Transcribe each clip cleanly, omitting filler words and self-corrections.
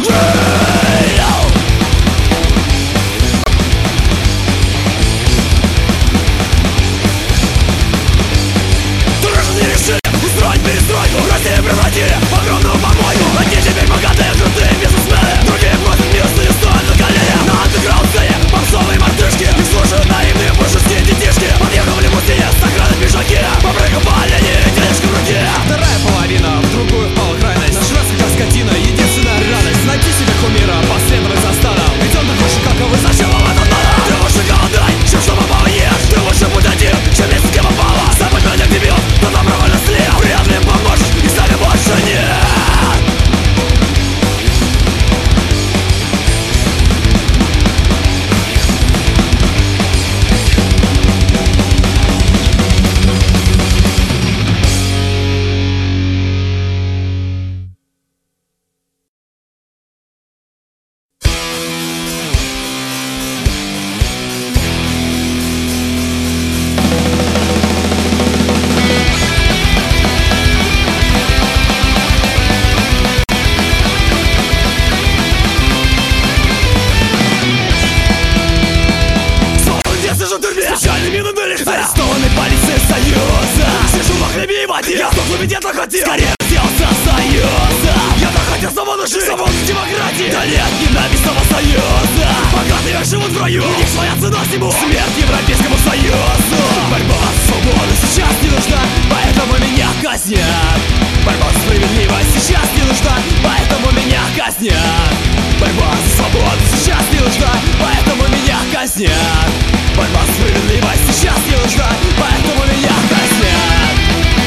Арестованный полицией Союза, сижу во хлебе и воде. Я сдох, ведь я так хотел, скорее сделался Союза. Я так хотел свободу жить, свободу демократии. Да нет, ненавистного Союза. Богатые живут в раю, у них своя цена всему. Смерть Европейскому Союзу. Борьба за свободу сейчас не нужна, поэтому меня казнят. Борьба за справедливость сейчас не нужна, поэтому меня казнят. Борьба за свободу сейчас не нужна, поэтому меня казнят. Борьба за справедливость сейчас не нужна, поэтому меня казнят.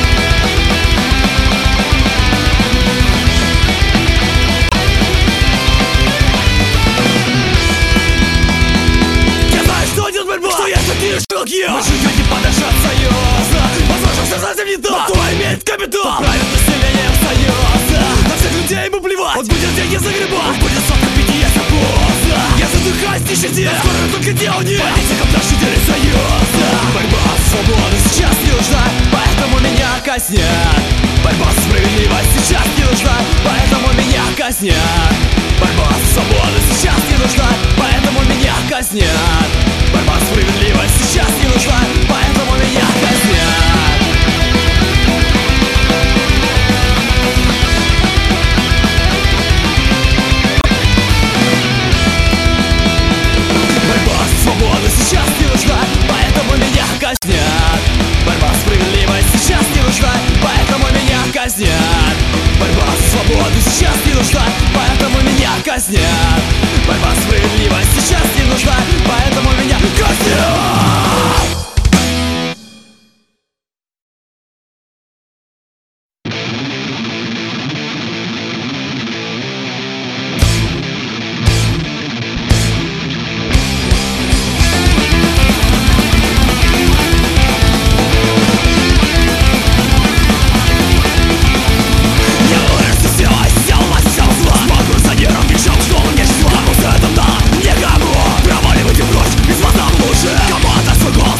Я знаю, что делать борьба, что есть такие шелки. Мы живем не подошли от Союза. Возможно, все совсем не так, но кто имеет капитал, правит населением Союза. На всех людей ему плевать, он будет деньги загребать, он будет сотка пить и есть поздно. Я задыхаюсь в нищете, скоро только дело нет. Политикам наши дели Союза. Борьба за свободу сейчас не нужна, поэтому меня казнят. Борьба за справедливость сейчас не нужна, поэтому меня казнят. Борьба за свободу сейчас не нужна, поэтому меня казнят. Борьба за справедливость сейчас не нужна, поэтому меня казнят. Борьба за свободу сейчас не нужна, поэтому меня казнят. Борьба за справедливость сейчас не нужна, поэтому меня казнят. Борьба за свободу сейчас не нужна, поэтому меня казнят. Борьба за справедливость сейчас не нужна, поэтому меня казнят. Кому-то свой голос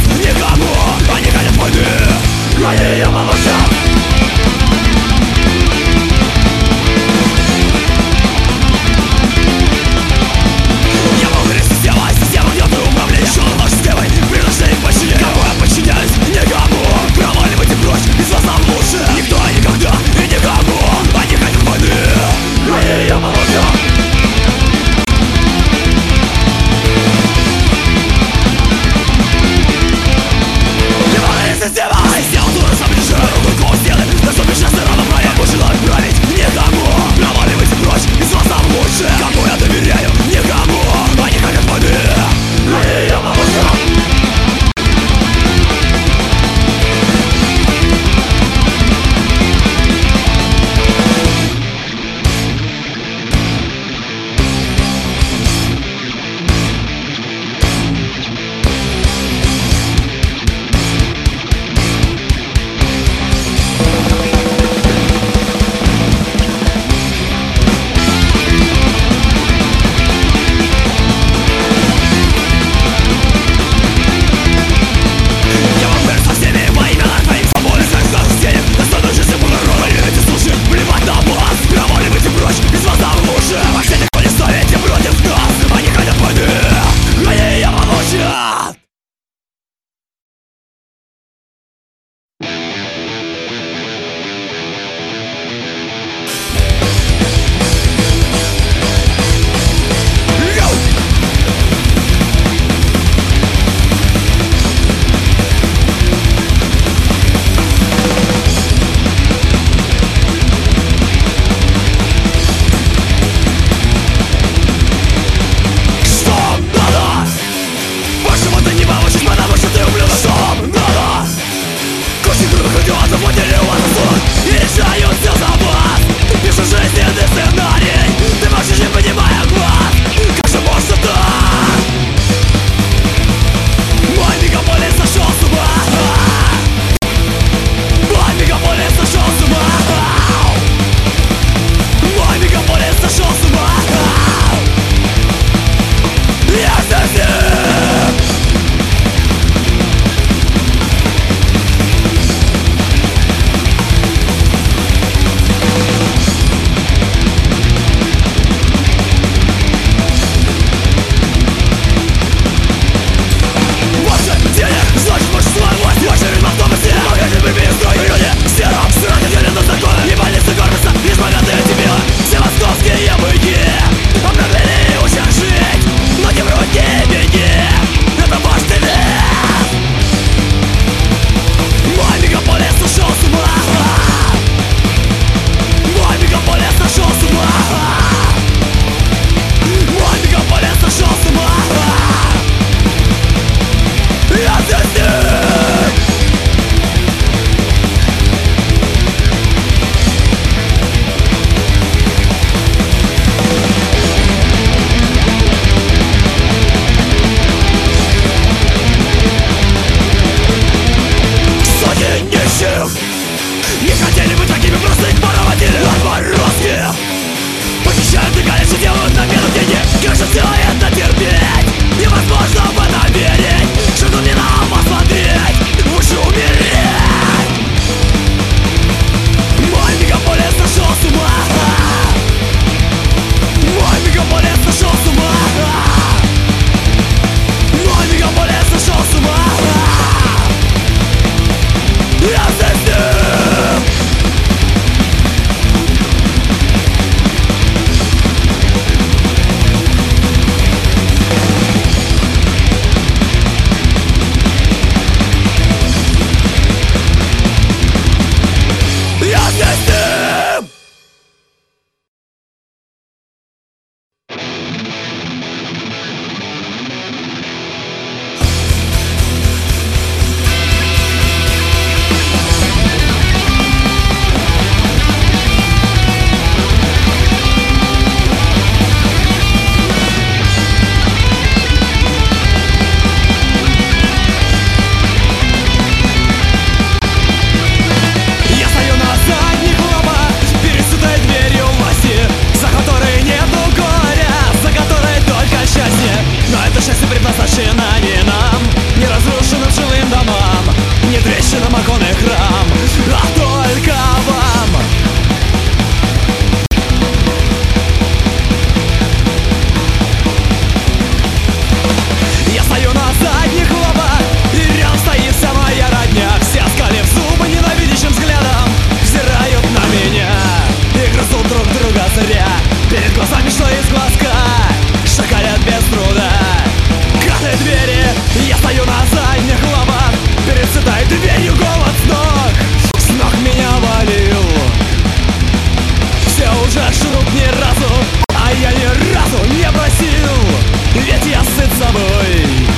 ведь я сыт собой.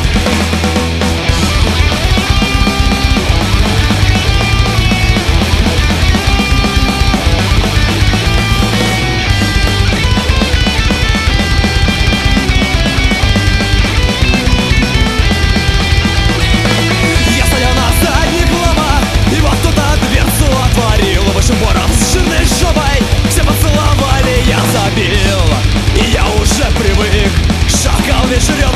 Бором с жирной жопой все поцеловали, я забил. И я уже привык, шакал ведь жрет.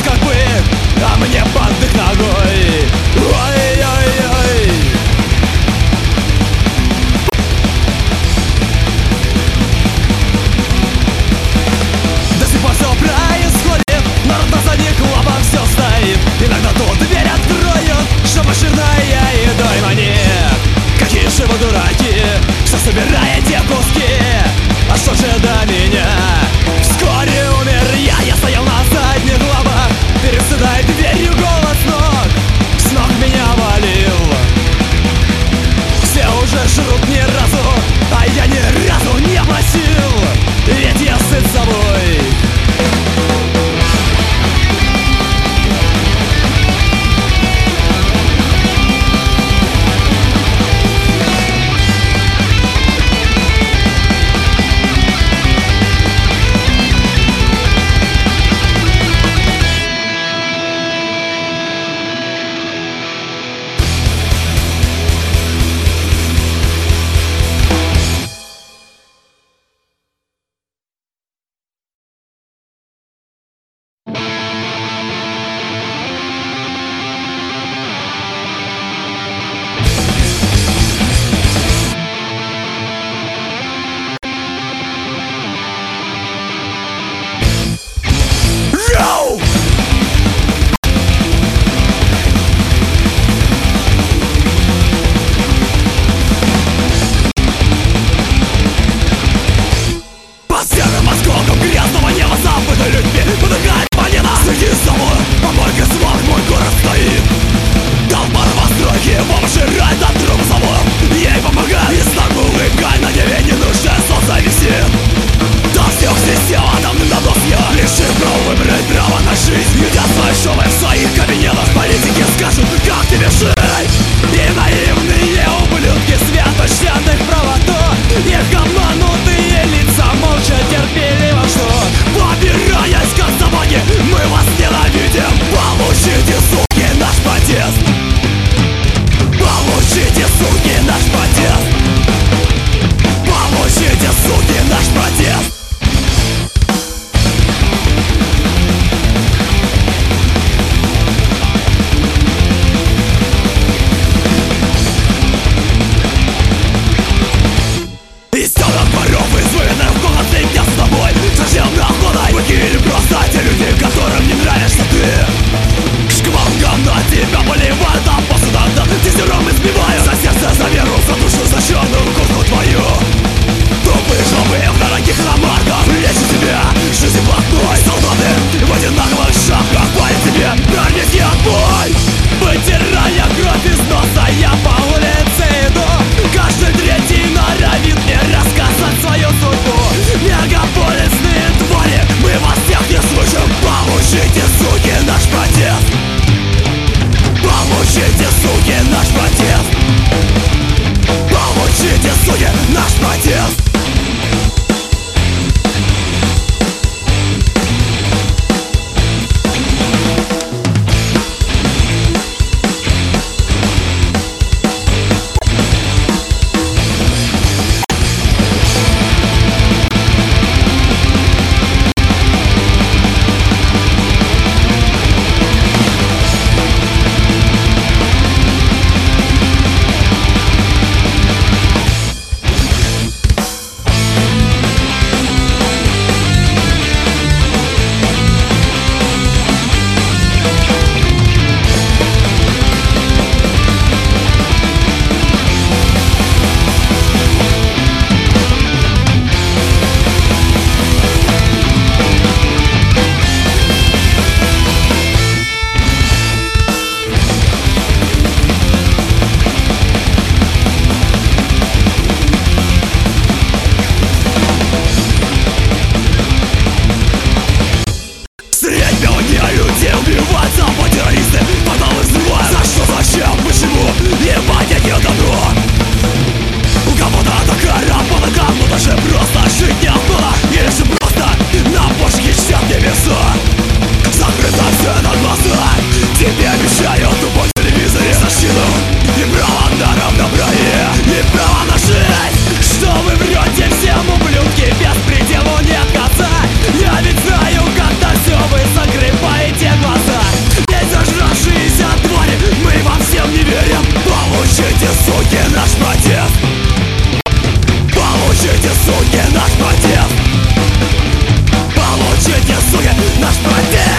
убивают собой террористы, порталы взрывают. За что, зачем, почему? Ебать, какие добро. У кого-то такая работа, кому даже просто жить не охота. Или же просто на почке чтят небеса. Закрыто все на глаза. Тебе обещают тупой телевизоре защиту и право на равноправие, и право на жизнь. Что вы врете всем, ублюдки, без пределу нет конца. Я ведь знаю, когда все вы закрываете глаза. Ведь зажравшиеся твари, мы вам всем не верим. Получите, суки, наш протест. Получите, суки, наш протест. Получите, суки, наш протест.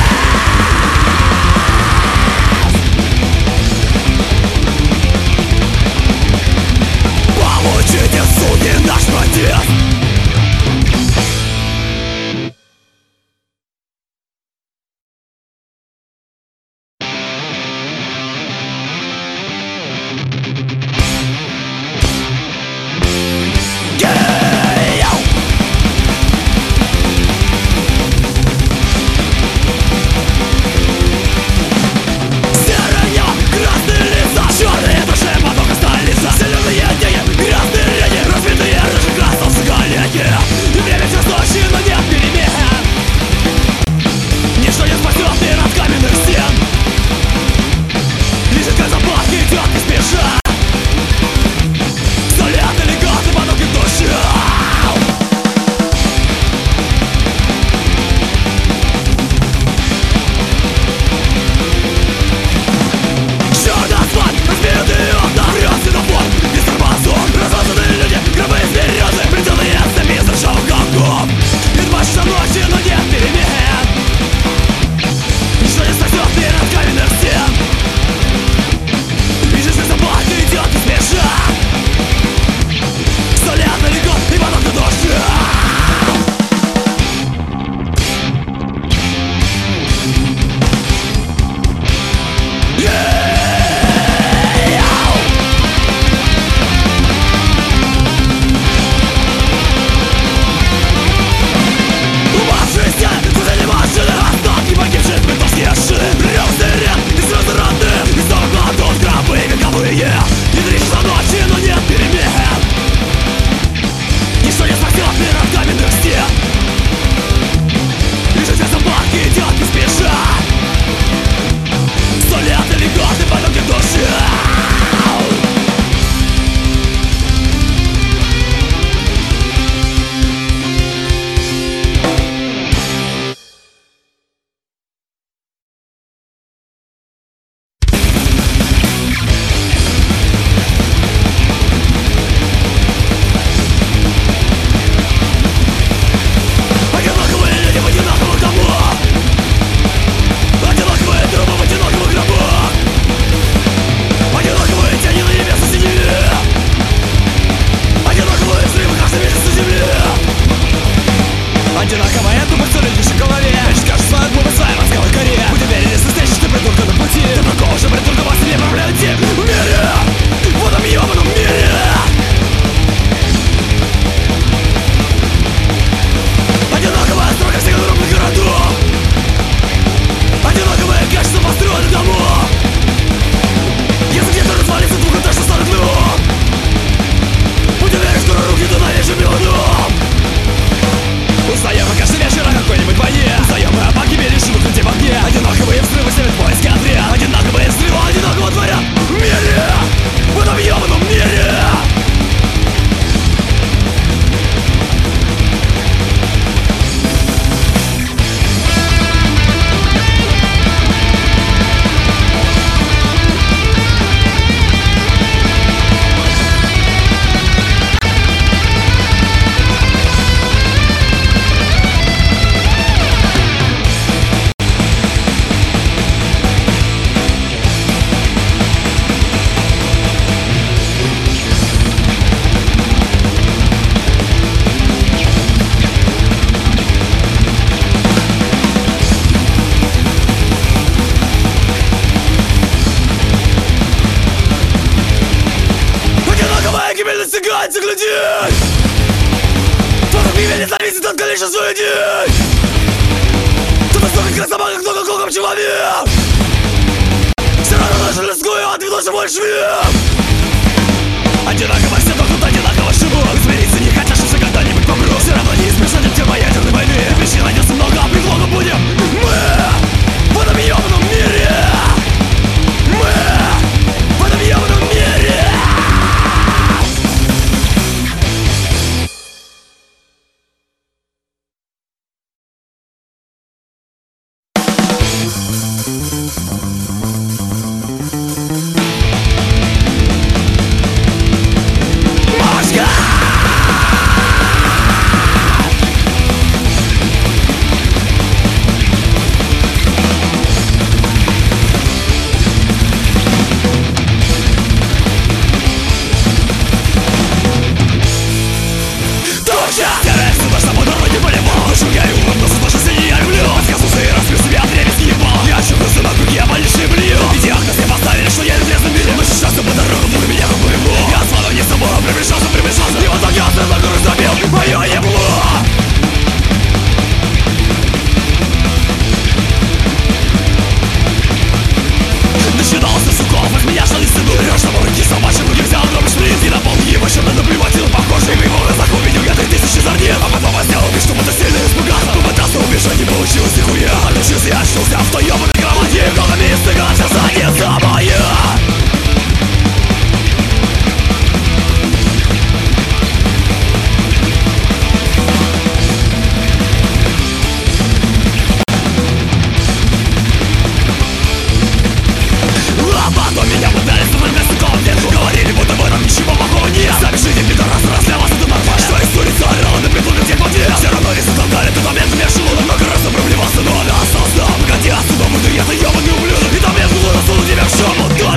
Получите, суки, наш протест. достигается глядеть. Твое имя не зависит от количества людей. Кто-то столько красота, как много колком человек. Все равно даже рискую, а ты тоже мой швик. Одинаково все, но тут одинаково живут. Смириться не хотят, что когда-нибудь помру. Все равно не избежать тема ядерной войны. Причин найдется много, а предлогом будем мы в этом ёбаном мире. Мы в этом ёбаном мире. Много раз проблемался, но она осознал. Погоди, отсюда буду я-то ёбаный ублюдок. И там я буду рассуду тебя в щёпу.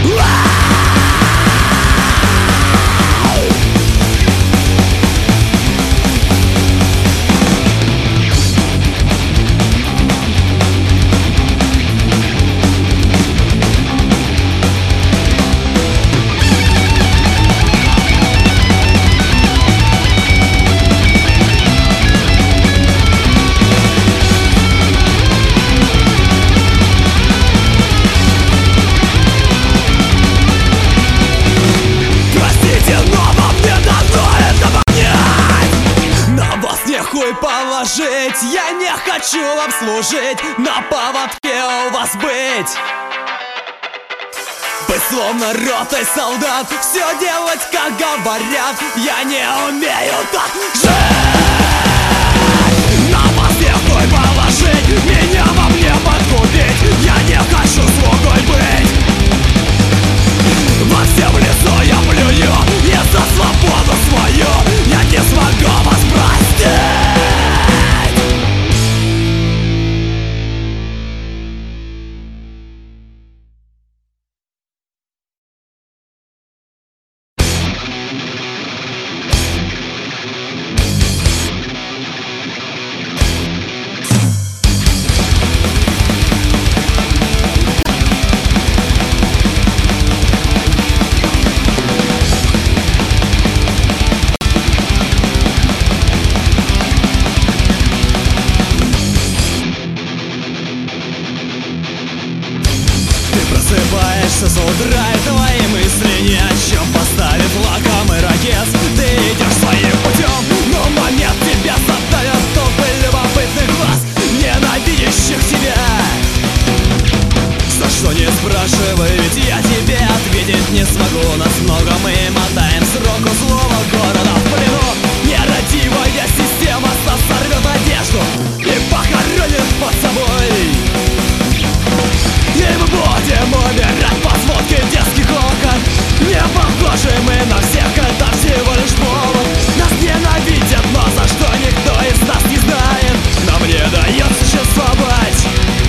Я не хочу вам служить, на поводке у вас быть. Быть словно ротой солдат, все делать, как говорят. Я не умею так жить. На вас не хуй положить, меня вам не подкупить. Я не хочу слугой быть. Во все в лицо я плюю, и за свободу свою я не смогу вас простить. Просыпаешься с утра, и твои мысли ни о чем. Поставив лакомый ракет, ты идешь своим путем. Но момент тебя задавят толпы любопытных глаз, ненавидящих тебя. За что не спрашивай, ведь я тебе ответить не смогу. Нас много, мы мотаем срок у злого города в плену. Нерадивая система сорвет одежду и похоронит под собой. И мы будем умирать по сводке детских окон. Не похожи мы на всех, это всего лишь повод. Нас ненавидят, но за что никто из нас не знает. Нам не дает существовать.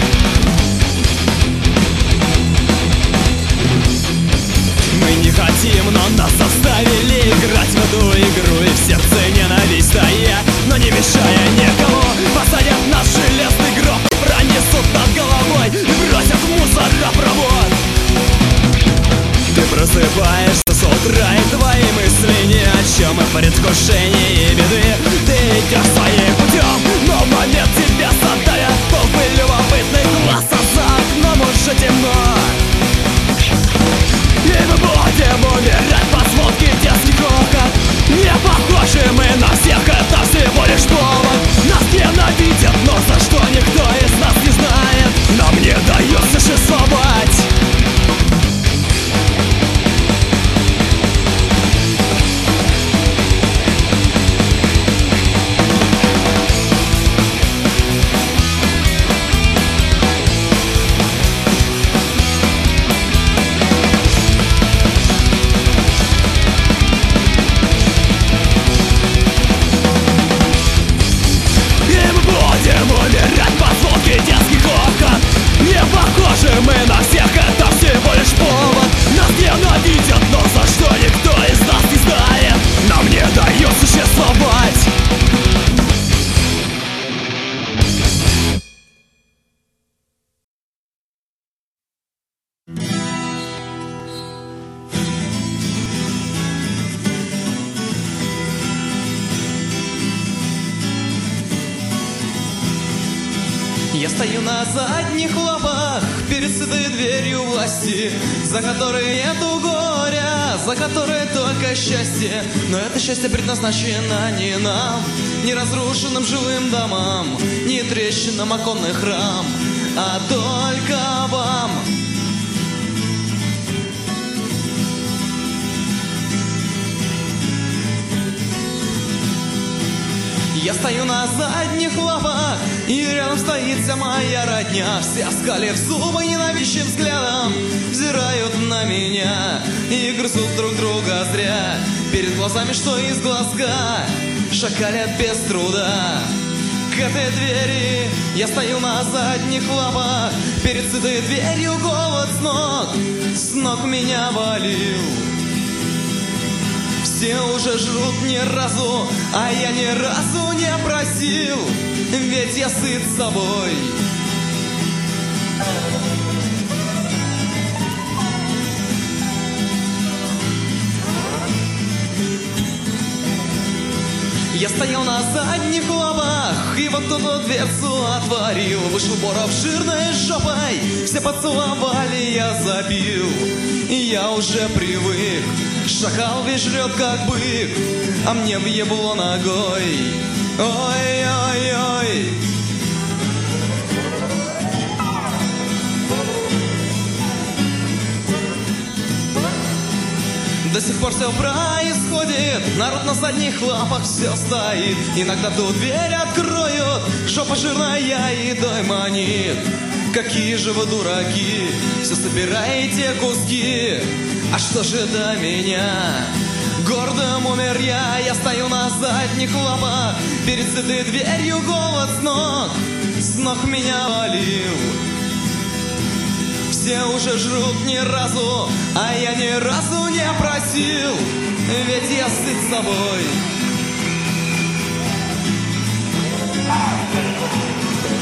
Мы не хотим, но нас заставили играть в эту игру. И в сердце ненависть стоя, но не мешая никому. Посадят нас в железный гроб, пронесут над головой и бросят в мусоропровод. Ты просыпаешься с утра, и твои мысли ни о чем. И в предвкушении беды ты идешь своим путем. Но в момент тебя задавят толпы любопытных глаз, а за окном уже темно. И мы будем умирать по сводке детских окон. Не похожи мы на всех, это всего лишь повод. Нас ненавидят, но за что никто из нас не знает. Нам не дает существовать. Умирать по звуке детских окон. Не похожи мы на всех, это всего лишь повод. Нас ненавидят, но за что никто из нас не знает. Нам не дает существовать. Я стою на задних лапах перед сытой дверью власти, за которой нету горя, за которой только счастье. Но это счастье предназначено не нам, не разрушенным жилым домам, не трещинам оконных рам, а только вам. Я стою на задних лапах, и рядом стоит вся моя родня. Все оскалив зубы ненавидящим взглядом взирают на меня и грызут друг друга зря. Перед глазами, что из глазка, шакалят без труда. этой двери. Я стою на задних лапах, перед сытой дверью голод с ног меня валил. Все уже жрут ни разу, а я ни разу не просил, ведь я сыт собой. Я стоял на задних лапах, и вот кто-то дверцу отворил. Вышел Боров жирной жопой, все поцеловали, я забил. И я уже привык, шакал весь жрет как бык, а мне въебло ногой. Ой-ой-ой. До сих пор все происходит, народ на задних лапах все стоит. Иногда тут дверь откроют, жопа жирная едой манит. Какие же вы дураки, все собираете куски. А что же до меня? Гордым умер я стою на задних лапах, перед сытой дверью голод с ног меня валил. Все уже жрут ни разу, а я ни разу не просил, ведь я сыт собой.